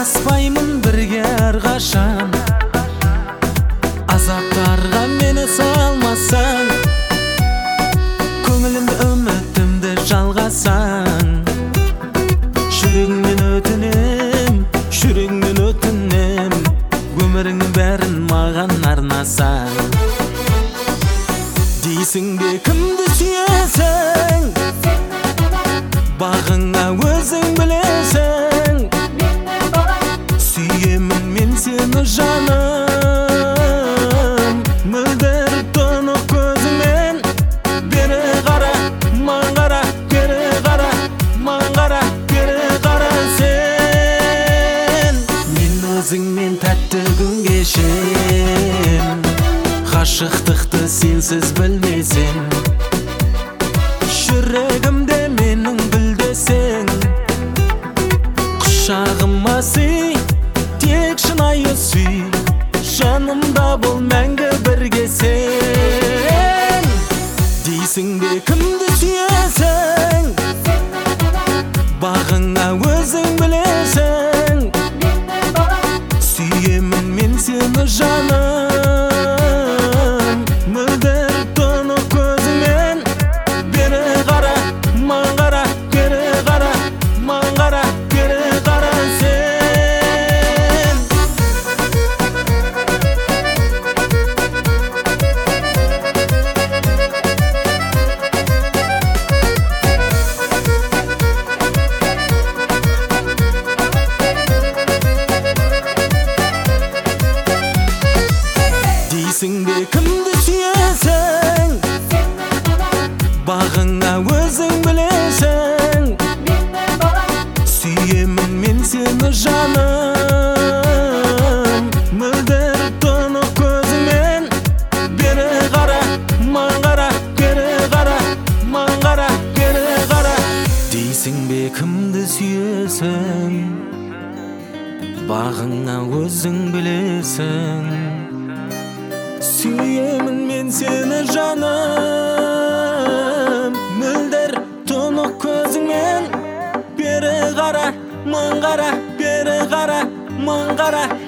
Адаспаймын бірге әрқашан, азаптарға мені салмасаң, көңілімді үмітімді жалғасаң. Жүрегіңнен өтінем, өміріңнің бәрін маған арнасаң. Дейсің бе кімді сүйесің, бағыңа өзің білесің. Сүйемін мен сені жаным, мөлдір тұнық көзіңмен. Бері қара, маған қара, бері қара, маған қара, бері қара сен. Мен өзіңмен тәтті күн кешем, ғашықтықты сенсіз білмесем. Жүрегімде менің білдесең, құшағыма сый, тек шынайы сүй, жанымда бол мәңгі бірге сен. Дейсің бе кімді сүйесің, бағыңа өзің білесің. Сүйемін мен сені жаным, мөлдір тұнық көзіңмен. Бері қара, маған қара, бері қара, маған қара, бері қара сен. Дейсің бе кімді сүйесің, бағыңа өзің білесің. Сүйемін мен сені жаным, мөлдір тұнық көзіңмен. Бері қара, маған қара, бері қара, маған қара, бері қара. Дейсің бе кімді сүйесің, бағыңа өзің білесің. Сүйемін мен сені жаным, мөлдір тұнық көзіңмен. Бері қара, маған қара, бері қара, маған қара.